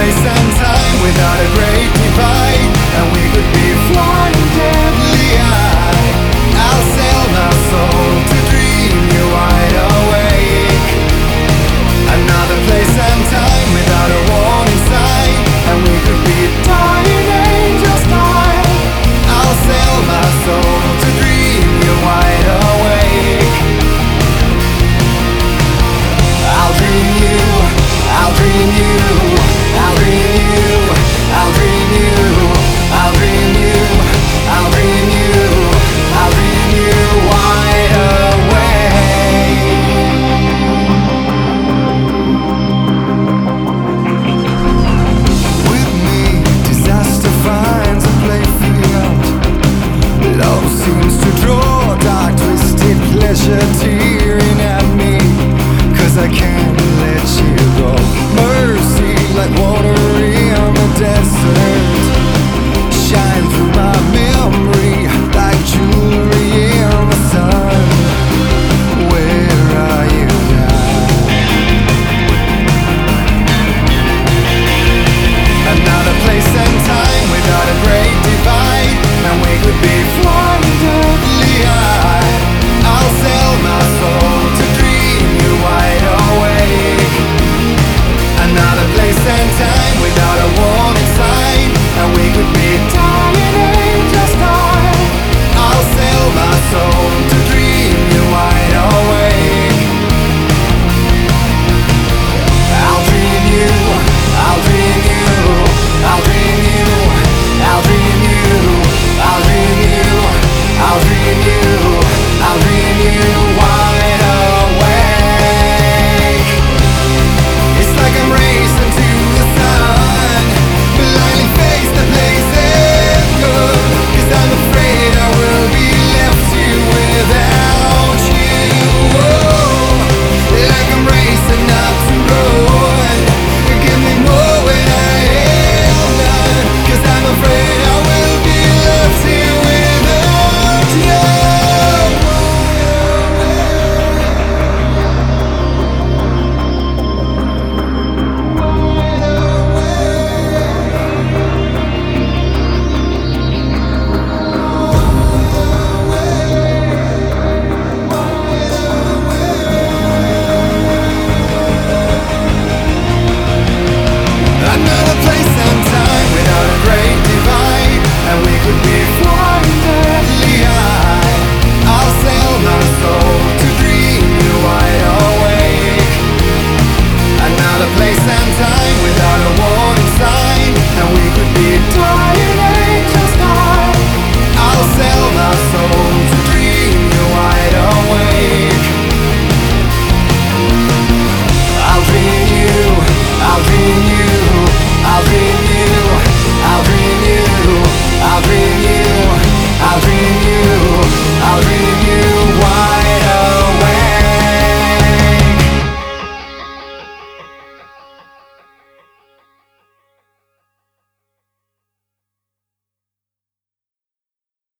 place and time without a great divide, and we could be flying deadly high. I'll sell my soul to dream you wide awake. Another place and time without a warning sign, and we could be dying angels night. I'll sell my soul to dream you wide awake. I'll dream you, I'll dream you, I'll dream you, I'll dream you, I'll dream you, I'll dream you, I'll dream you wide awake. With me, disaster finds a playfield. Love seems to draw dark, twisted pleasure tearing at me, 'cause I can't let you go.